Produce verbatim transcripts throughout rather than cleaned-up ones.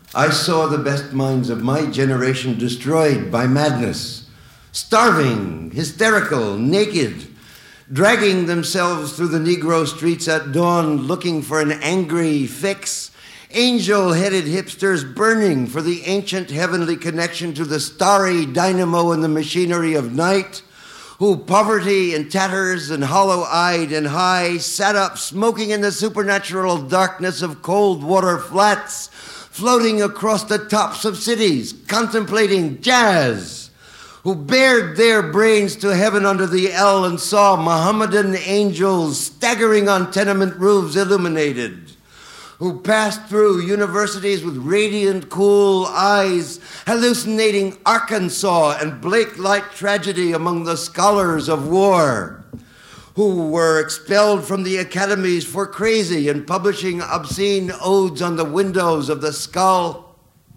I saw the best minds of my generation destroyed by madness, starving, hysterical, naked, dragging themselves through the Negro streets at dawn looking for an angry fix, angel-headed hipsters burning for the ancient heavenly connection to the starry dynamo and the machinery of night, who, poverty and tatters and hollow-eyed and high, sat up smoking in the supernatural darkness of cold water flats, floating across the tops of cities, contemplating jazz, who bared their brains to heaven under the L and saw Mohammedan angels staggering on tenement roofs illuminated, who passed through universities with radiant, cool eyes, hallucinating Arkansas and Blake-like tragedy among the scholars of war, who were expelled from the academies for crazy and publishing obscene odes on the windows of the skull,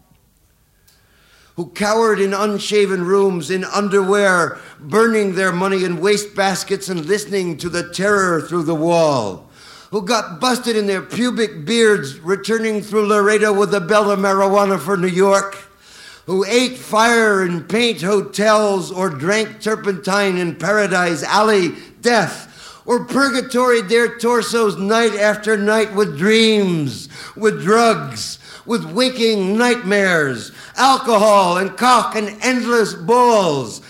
who cowered in unshaven rooms in underwear, burning their money in wastebaskets and listening to the terror through the wall, who got busted in their pubic beards returning through Laredo with a belt of marijuana for New York, who ate fire in paint hotels or drank turpentine in Paradise Alley, death, or purgatoried their torsos night after night with dreams, with drugs, with waking nightmares, alcohol and cock and endless balls,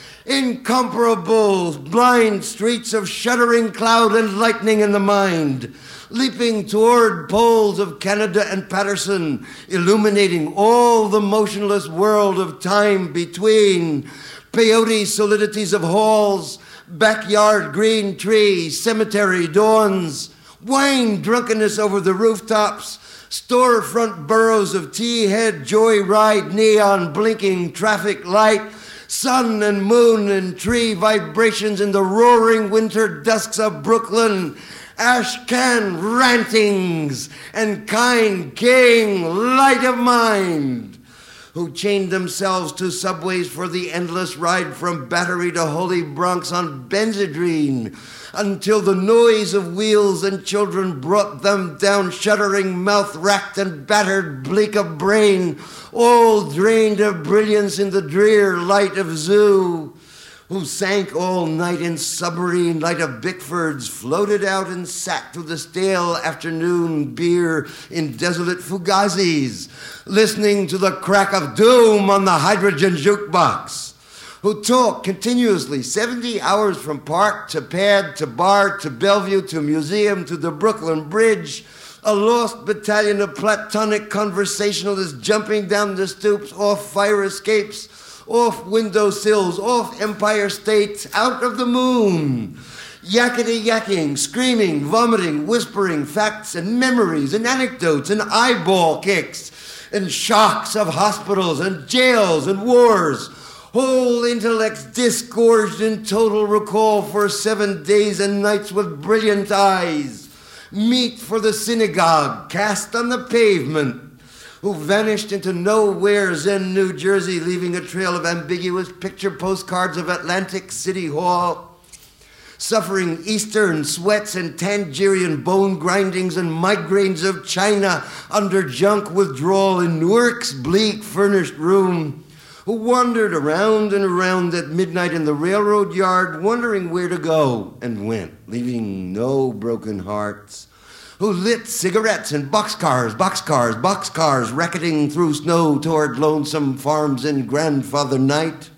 incomparable blind streets of shuddering cloud and lightning in the mind, leaping toward poles of Canada and Patterson, illuminating all the motionless world of time between, peyote solidities of halls, backyard green trees, cemetery dawns, wine drunkenness over the rooftops, storefront burrows of tea-head joyride neon blinking traffic light, sun and moon and tree vibrations in the roaring winter dusks of Brooklyn, ash can rantings and kind king light of mind, who chained themselves to subways for the endless ride from Battery to Holy Bronx on Benzedrine, until the noise of wheels and children brought them down, shuddering, mouth-racked and battered, bleak of brain, all drained of brilliance in the drear light of zoo, who sank all night in submarine light of Bickfords, floated out and sat through the stale afternoon beer in desolate Fugazis, listening to the crack of doom on the hydrogen jukebox, who talked continuously seventy hours from park to pad to bar to Bellevue to museum to the Brooklyn Bridge, a lost battalion of platonic conversationalists jumping down the stoops, off fire escapes, off windowsills, off Empire State, out of the moon, yakety-yakking, screaming, vomiting, whispering facts and memories and anecdotes and eyeball kicks and shocks of hospitals and jails and wars, whole intellects disgorged in total recall for seven days and nights with brilliant eyes, meat for the synagogue cast on the pavement, who vanished into nowheres in New Jersey, leaving a trail of ambiguous picture postcards of Atlantic City Hall, suffering eastern sweats and Tangerian bone grindings and migraines of China under junk withdrawal in Newark's bleak furnished room, who wandered around and around at midnight in the railroad yard, wondering where to go, and went, leaving no broken hearts, who lit cigarettes in boxcars, boxcars, boxcars, racketing through snow toward lonesome farms in grandfather night,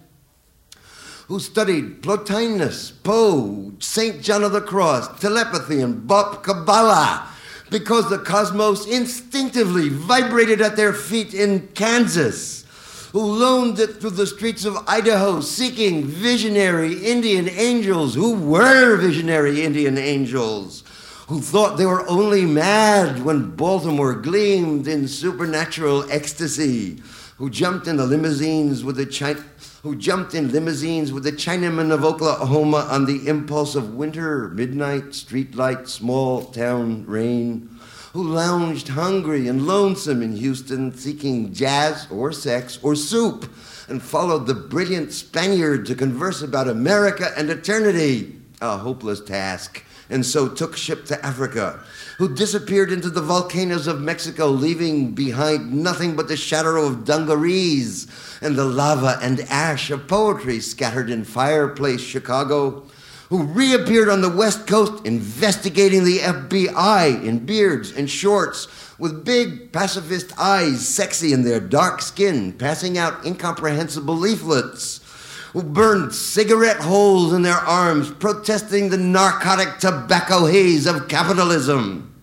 who studied Plotinus, Poe, Saint John of the Cross, telepathy, and Bob Kabbalah, because the cosmos instinctively vibrated at their feet in Kansas, who loaned it through the streets of Idaho, seeking visionary Indian angels, who were visionary Indian angels, who thought they were only mad when Baltimore gleamed in supernatural ecstasy, who jumped in the limousines with the China, who jumped in limousines with the Chinamen of Oklahoma on the impulse of winter, midnight, streetlight, small town rain, who lounged hungry and lonesome in Houston, seeking jazz or sex or soup, and followed the brilliant Spaniard to converse about America and eternity, a hopeless task, and so took ship to Africa, who disappeared into the volcanoes of Mexico, leaving behind nothing but the shadow of dungarees and the lava and ash of poetry scattered in Fireplace, Chicago, who reappeared on the West Coast investigating the F B I in beards and shorts, with big pacifist eyes, sexy in their dark skin, passing out incomprehensible leaflets, who burned cigarette holes in their arms, protesting the narcotic tobacco haze of capitalism,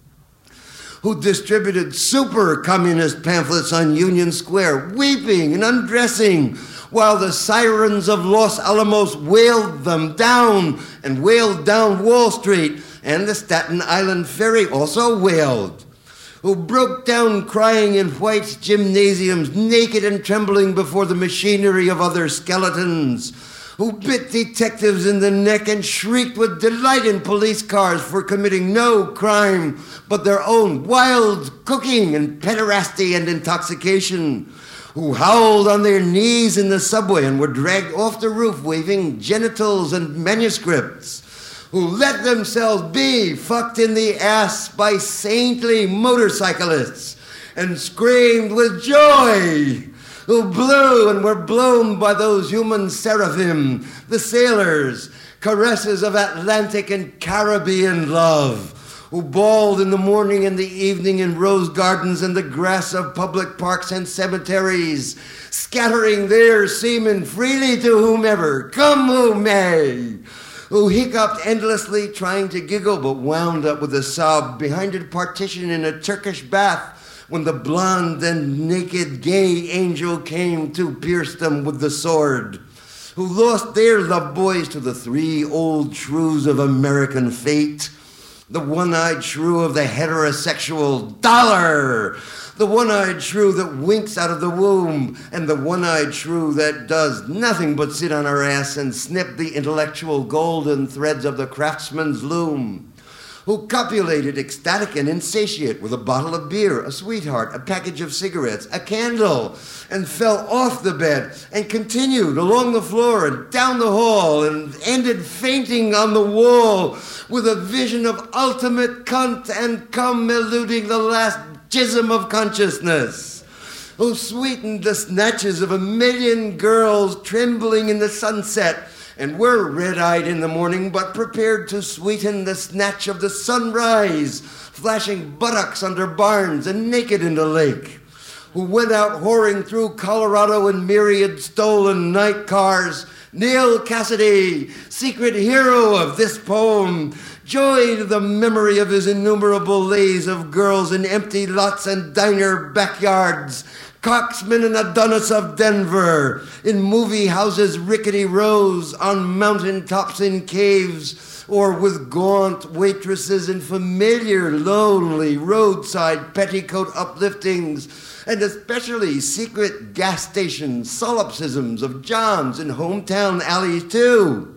who distributed super communist pamphlets on Union Square, weeping and undressing, while the sirens of Los Alamos wailed them down and wailed down Wall Street, and the Staten Island Ferry also wailed, who broke down crying in white gymnasiums, naked and trembling before the machinery of other skeletons, who bit detectives in the neck and shrieked with delight in police cars for committing no crime but their own wild cooking and pederasty and intoxication, who howled on their knees in the subway and were dragged off the roof waving genitals and manuscripts, who let themselves be fucked in the ass by saintly motorcyclists and screamed with joy, who blew and were blown by those human seraphim, the sailors, caresses of Atlantic and Caribbean love, who bawled in the morning and the evening in rose gardens and the grass of public parks and cemeteries, scattering their semen freely to whomever, come who may, who hiccuped endlessly trying to giggle but wound up with a sob behind a partition in a Turkish bath when the blonde and naked gay angel came to pierce them with the sword, who lost their love boys to the three old shrews of American fate, the one-eyed shrew of the heterosexual dollar, the one-eyed shrew that winks out of the womb, and the one-eyed shrew that does nothing but sit on her ass and snip the intellectual golden threads of the craftsman's loom, who copulated ecstatic and insatiate with a bottle of beer, a sweetheart, a package of cigarettes, a candle, and fell off the bed and continued along the floor and down the hall and ended fainting on the wall with a vision of ultimate cunt and cum eluding the last jism of consciousness, who sweetened the snatches of a million girls trembling in the sunset and were red-eyed in the morning, but prepared to sweeten the snatch of the sunrise, flashing buttocks under barns and naked in the lake, who went out whoring through Colorado in myriad stolen night cars. Neil Cassidy, secret hero of this poem, joy to the memory of his innumerable lays of girls in empty lots and diner backyards, Coxman and Adonis of Denver, in movie houses, rickety rows, on mountain tops in caves, or with gaunt waitresses in familiar, lonely roadside petticoat upliftings, and especially secret gas station solipsisms of John's in hometown alleys too,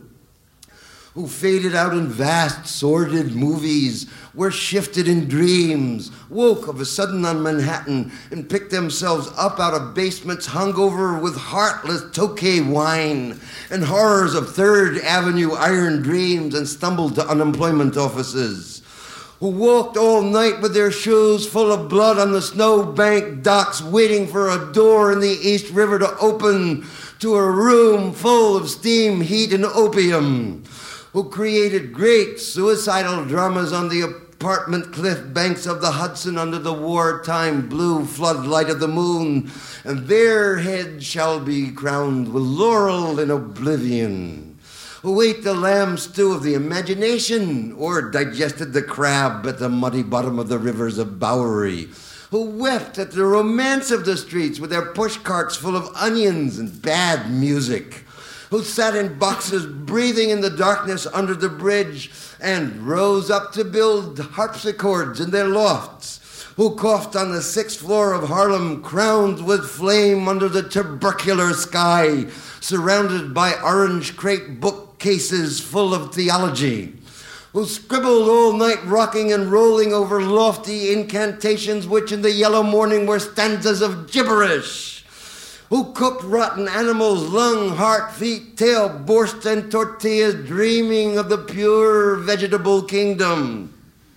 who faded out in vast, sordid movies, were shifted in dreams, woke of a sudden on Manhattan, and picked themselves up out of basements hung over with heartless Tokay wine and horrors of Third Avenue iron dreams, and stumbled to unemployment offices, who walked all night with their shoes full of blood on the snowbank docks, waiting for a door in the East River to open to a room full of steam, heat, and opium, who created great suicidal dramas on the apartment cliff banks of the Hudson under the wartime blue floodlight of the moon, and their heads shall be crowned with laurel in oblivion, who ate the lamb stew of the imagination or digested the crab at the muddy bottom of the rivers of Bowery, who wept at the romance of the streets with their push carts full of onions and bad music, who sat in boxes breathing in the darkness under the bridge and rose up to build harpsichords in their lofts, who coughed on the sixth floor of Harlem, crowned with flame under the tubercular sky, surrounded by orange crepe bookcases full of theology, who scribbled all night rocking and rolling over lofty incantations which in the yellow morning were stanzas of gibberish, who cooked rotten animals, lung, heart, feet, tail, borscht, and tortillas, dreaming of the pure vegetable kingdom,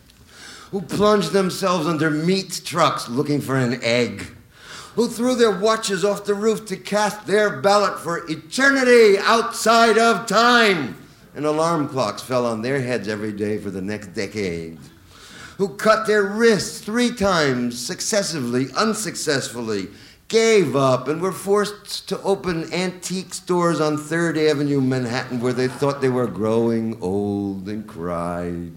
who plunged themselves under meat trucks looking for an egg, who threw their watches off the roof to cast their ballot for eternity outside of time, and alarm clocks fell on their heads every day for the next decade, who cut their wrists three times successively, unsuccessfully, gave up, and were forced to open antique stores on third Avenue, Manhattan, where they thought they were growing old, and cried,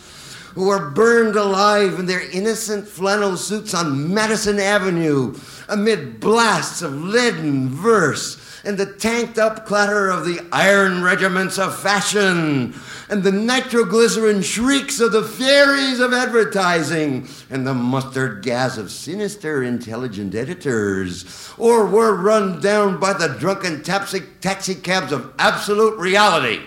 who were burned alive in their innocent flannel suits on Madison Avenue amid blasts of leaden verse and the tanked-up clatter of the iron regiments of fashion and the nitroglycerin shrieks of the fairies of advertising and the mustard gas of sinister intelligent editors, or were run down by the drunken taxi, taxi cabs of absolute reality,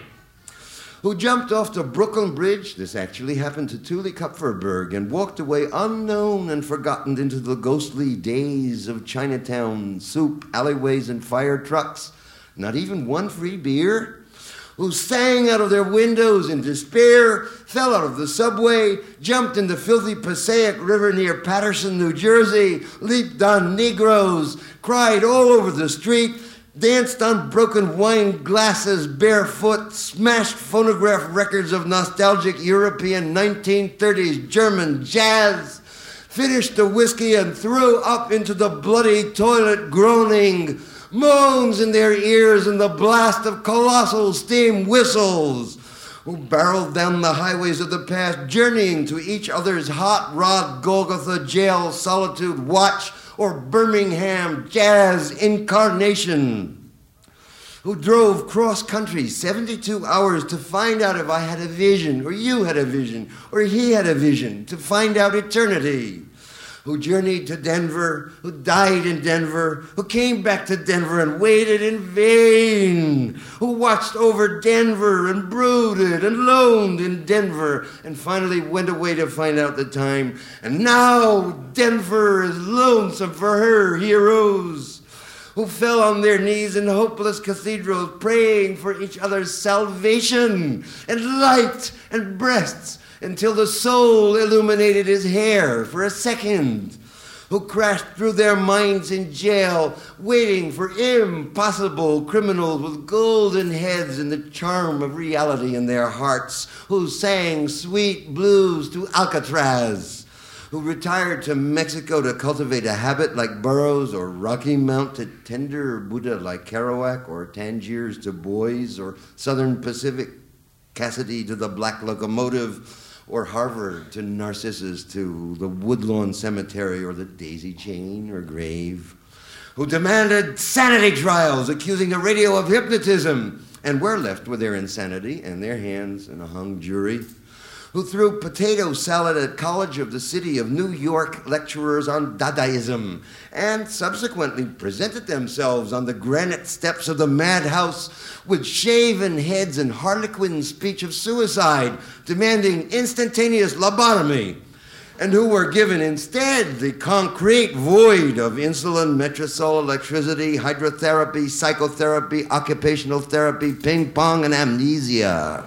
who jumped off the Brooklyn Bridge, this actually happened to Thule Kupferberg, and walked away unknown and forgotten into the ghostly days of Chinatown, soup, alleyways, and fire trucks. Not even one free beer. Who sang out of their windows in despair, fell out of the subway, jumped in the filthy Passaic River near Patterson, New Jersey, leaped on Negroes, cried all over the street, danced on broken wine glasses barefoot, smashed phonograph records of nostalgic European nineteen thirties German jazz, finished the whiskey and threw up into the bloody toilet groaning, moans in their ears and the blast of colossal steam whistles, who barreled down the highways of the past, journeying to each other's hot rod Golgotha jail solitude watch or Birmingham jazz incarnation, who drove cross-country seventy-two hours to find out if I had a vision, or you had a vision, or he had a vision, to find out eternity, who journeyed to Denver, who died in Denver, who came back to Denver and waited in vain, who watched over Denver and brooded and loaned in Denver and finally went away to find out the time. And now Denver is lonesome for her heroes, who fell on their knees in hopeless cathedrals praying for each other's salvation and light and breasts, until the soul illuminated his hair for a second, who crashed through their minds in jail, waiting for impossible criminals with golden heads and the charm of reality in their hearts, who sang sweet blues to Alcatraz, who retired to Mexico to cultivate a habit like Burroughs, or Rocky Mount to tender Buddha like Kerouac, or Tangiers to Boys, or Southern Pacific Cassidy to the Black Locomotive, or Harvard to Narcissus, to the Woodlawn Cemetery, or the Daisy Chain, or Grave, who demanded sanity trials accusing the radio of hypnotism, and were left with their insanity and their hands in a hung jury, who threw potato salad at College of the City of New York lecturers on Dadaism, and subsequently presented themselves on the granite steps of the madhouse with shaven heads and harlequin speech of suicide, demanding instantaneous lobotomy, and who were given instead the concrete void of insulin, Metrosol, electricity, hydrotherapy, psychotherapy, occupational therapy, ping pong, and amnesia.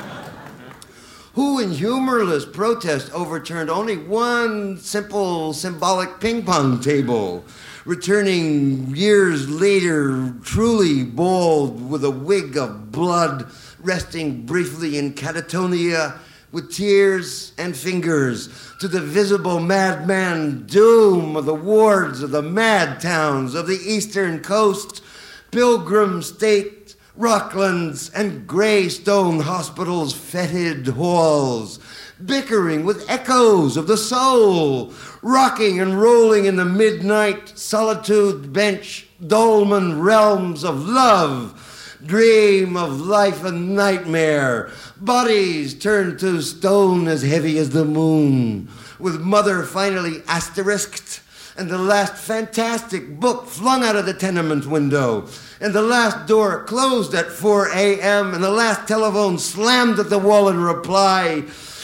Who in humorless protest overturned only one simple symbolic ping pong table, returning years later truly bald with a wig of blood, resting briefly in catatonia with tears and fingers to the visible madman doom of the wards of the mad towns of the eastern coast, Pilgrim State, Rocklands, and gray stone hospitals' fetid halls, bickering with echoes of the soul, rocking and rolling in the midnight solitude bench dolmen realms of love, dream of life a nightmare, bodies turned to stone as heavy as the moon, with mother finally asterisked, and the last fantastic book flung out of the tenement window, and the last door closed at four a.m., and the last telephone slammed at the wall in reply.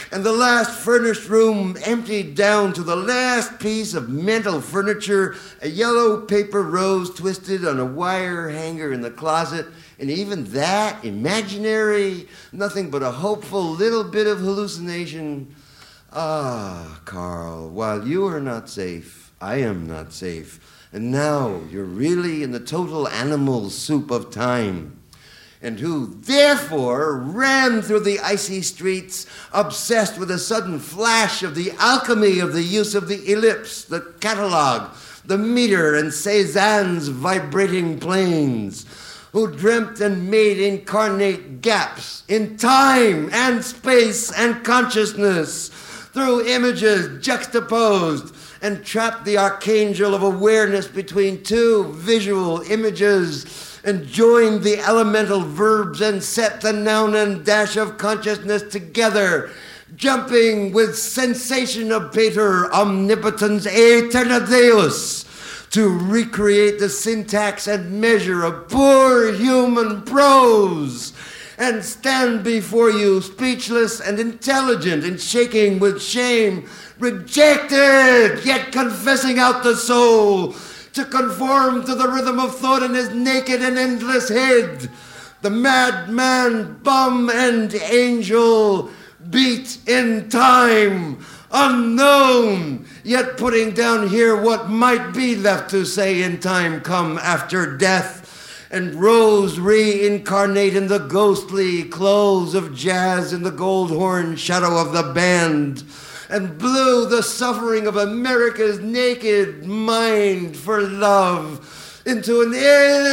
and the last furnished room emptied down to the last piece of mental furniture, a yellow paper rose twisted on a wire hanger in the closet, and even that, imaginary, nothing but a hopeful little bit of hallucination. Ah, Carl, while you are not safe, I am not safe. And now you're really in the total animal soup of time. And who, therefore, ran through the icy streets, obsessed with a sudden flash of the alchemy of the use of the ellipse, the catalogue, the meter, and Cézanne's vibrating planes, who dreamt and made incarnate gaps in time and space and consciousness through images juxtaposed, and trapped the archangel of awareness between two visual images, and joined the elemental verbs and set the noun and dash of consciousness together, jumping with sensation of pater omnipotens aeterna Deus, to recreate the syntax and measure of poor human prose, and stand before you speechless and intelligent and shaking with shame, rejected, yet confessing out the soul, to conform to the rhythm of thought in his naked and endless head. The madman, bum, and angel beat in time, unknown, yet putting down here what might be left to say in time come after death, and rose reincarnate in the ghostly clothes of jazz in the gold horn shadow of the band, and blew the suffering of America's naked mind for love into an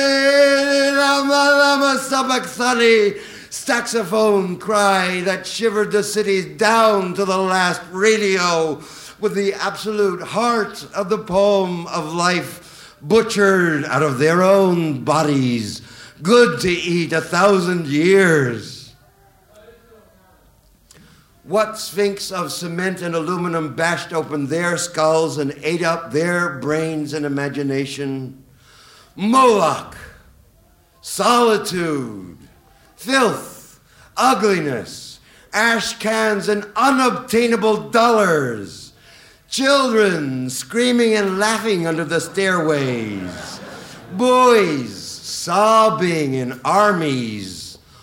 sabachthani saxophone cry that shivered the cities down to the last radio, with the absolute heart of the poem of life butchered out of their own bodies, good to eat a thousand years. What sphinx of cement and aluminum bashed open their skulls and ate up their brains and imagination? Moloch, solitude, filth, ugliness, ash cans and unobtainable dollars, children screaming and laughing under the stairways, boys sobbing in armies,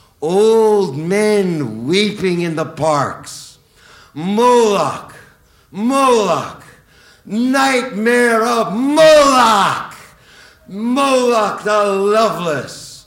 old men weeping in the parks. Moloch, Moloch, nightmare of Moloch, Moloch the loveless,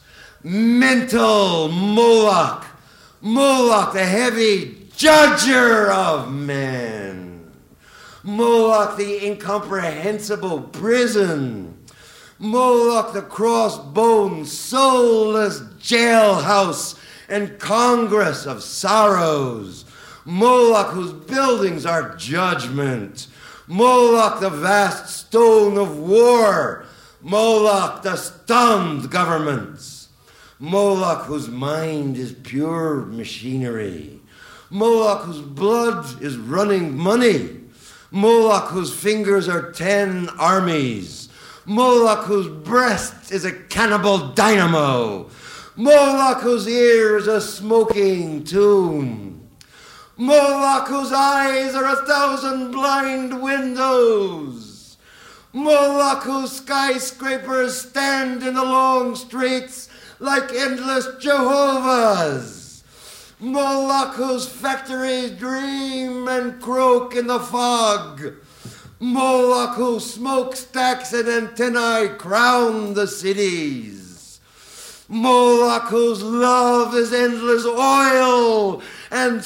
mental Moloch, Moloch the heavy judger of men, Moloch the incomprehensible prison, Moloch the cross-boned, soulless jailhouse and congress of sorrows, Moloch whose buildings are judgment, Moloch the vast stone of war, Moloch the stunned governments, Moloch whose mind is pure machinery, Moloch whose blood is running money, Moloch whose fingers are ten armies, Moloch whose breast is a cannibal dynamo, Moloch whose ear is a smoking tomb, Moloch whose eyes are a thousand blind windows, Moloch whose skyscrapers stand in the long streets like endless Jehovah's, Moloch whose factories dream and croak in the fog, Moloch whose smokestacks and antennae crown the cities, Moloch whose love is endless oil and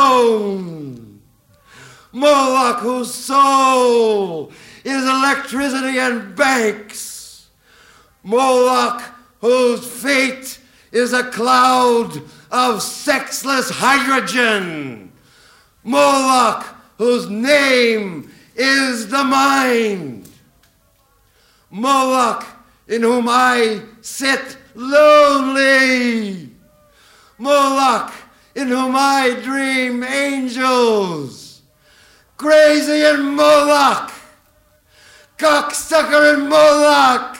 stone, Moloch whose soul is electricity and banks, Moloch whose fate is a cloud of sexless hydrogen, Moloch whose name is the mind, Moloch in whom I sit lonely, Moloch in whom I dream angels, crazy in Moloch, cocksucker in Moloch,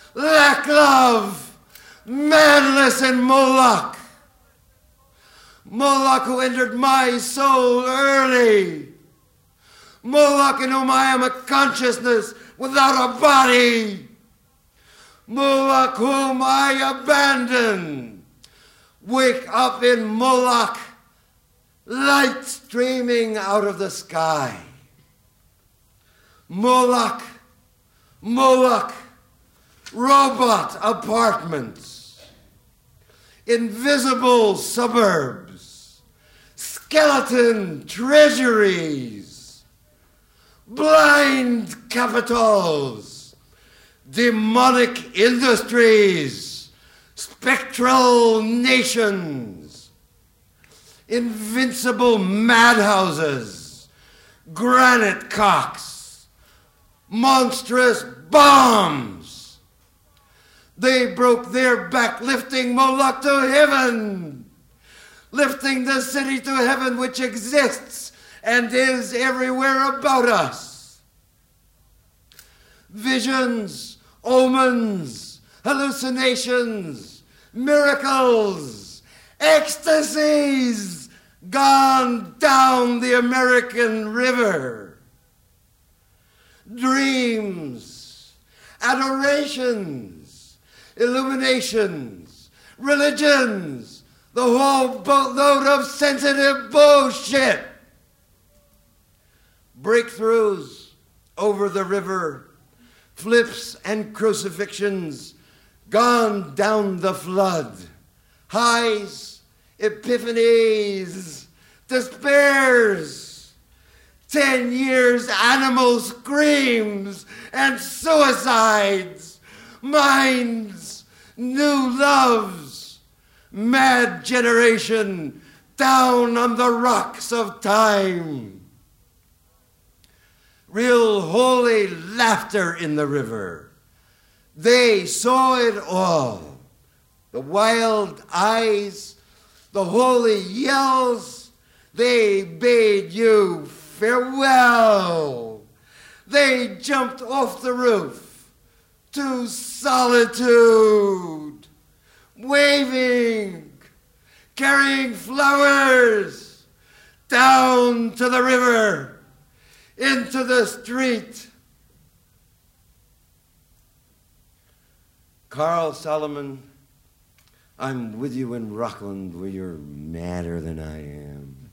lack love, manless in Moloch, Moloch who entered my soul early. Moloch in whom I am a consciousness without a body. Moloch whom I abandon. Wake up in Moloch, light streaming out of the sky. Moloch, Moloch, robot apartments, invisible suburbs, skeleton treasuries, blind capitals, demonic industries, spectral nations, invincible madhouses, granite cocks, monstrous bombs. They broke their back lifting Moloch to heaven, lifting the city to heaven which exists and is everywhere about us. Visions, omens, hallucinations, miracles, ecstasies gone down the American river. Dreams, adorations, illuminations, religions, the whole boatload of sensitive bullshit. Breakthroughs over the river, flips and crucifixions gone down the flood. Highs, epiphanies, despairs. Ten years animal screams and suicides. Minds, new loves. Mad generation down on the rocks of time. Real holy laughter in the river. They saw it all. The wild eyes, the holy yells, they bade you farewell. They jumped off the roof to solitude, waving, carrying flowers down to the river, into the street. Carl Solomon, I'm with you in Rockland where you're madder than I am.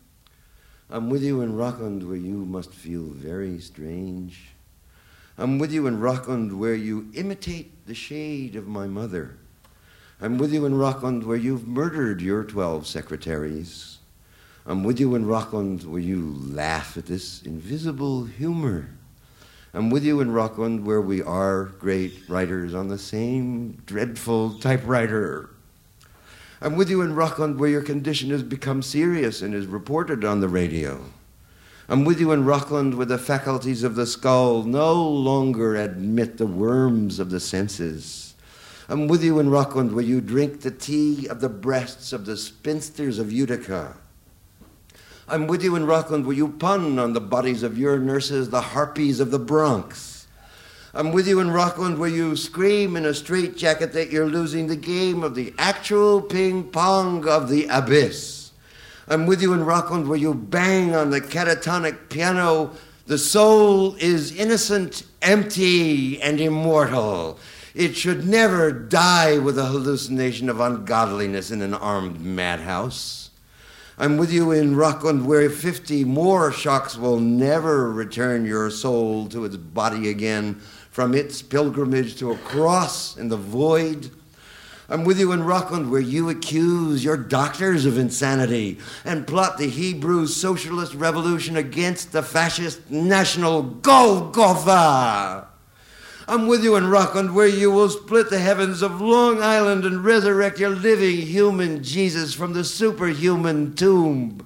I'm with you in Rockland where you must feel very strange. I'm with you in Rockland where you imitate the shade of my mother. I'm with you in Rockland where you've murdered your twelve secretaries. I'm with you in Rockland where you laugh at this invisible humor. I'm with you in Rockland where we are great writers on the same dreadful typewriter. I'm with you in Rockland where your condition has become serious and is reported on the radio. I'm with you in Rockland where the faculties of the skull no longer admit the worms of the senses. I'm with you in Rockland where you drink the tea of the breasts of the spinsters of Utica. I'm with you in Rockland where you pun on the bodies of your nurses, the harpies of the Bronx. I'm with you in Rockland where you scream in a straitjacket that you're losing the game of the actual ping pong of the abyss. I'm with you in Rockland where you bang on the catatonic piano. The soul is innocent, empty, and immortal. It should never die with a hallucination of ungodliness in an armed madhouse. I'm with you in Rockland where fifty more shocks will never return your soul to its body again from its pilgrimage to a cross in the void. I'm with you in Rockland where you accuse your doctors of insanity and plot the Hebrew socialist revolution against the fascist national Golgotha. I'm with you in Rockland where you will split the heavens of Long Island and resurrect your living human Jesus from the superhuman tomb.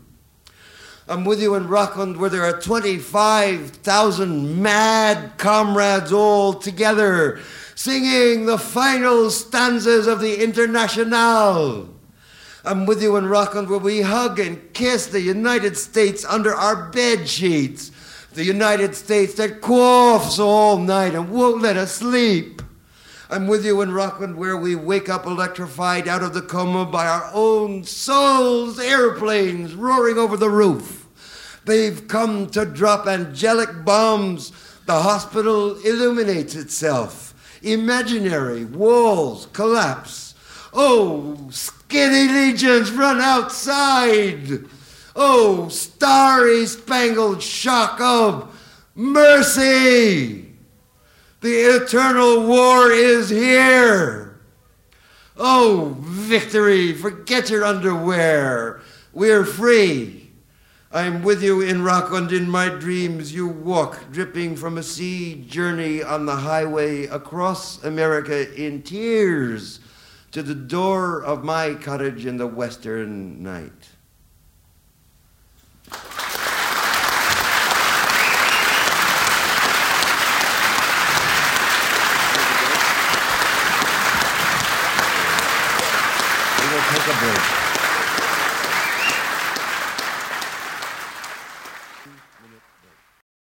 I'm with you in Rockland where there are twenty-five thousand mad comrades all together singing the final stanzas of the Internationale. I'm with you in Rockland where we hug and kiss the United States under our bed sheets. The United States that coughs all night and won't let us sleep. I'm with you in Rockland, where we wake up electrified out of the coma by our own souls' airplanes roaring over the roof. They've come to drop angelic bombs. The hospital illuminates itself. Imaginary walls collapse. Oh, skinny legions run outside. Oh, starry-spangled shock of mercy. The eternal war is here. Oh, victory, forget your underwear. We're free. I'm with you in Rockland. In my dreams you walk, dripping from a sea journey on the highway across America in tears to the door of my cottage in the western night. Take a break.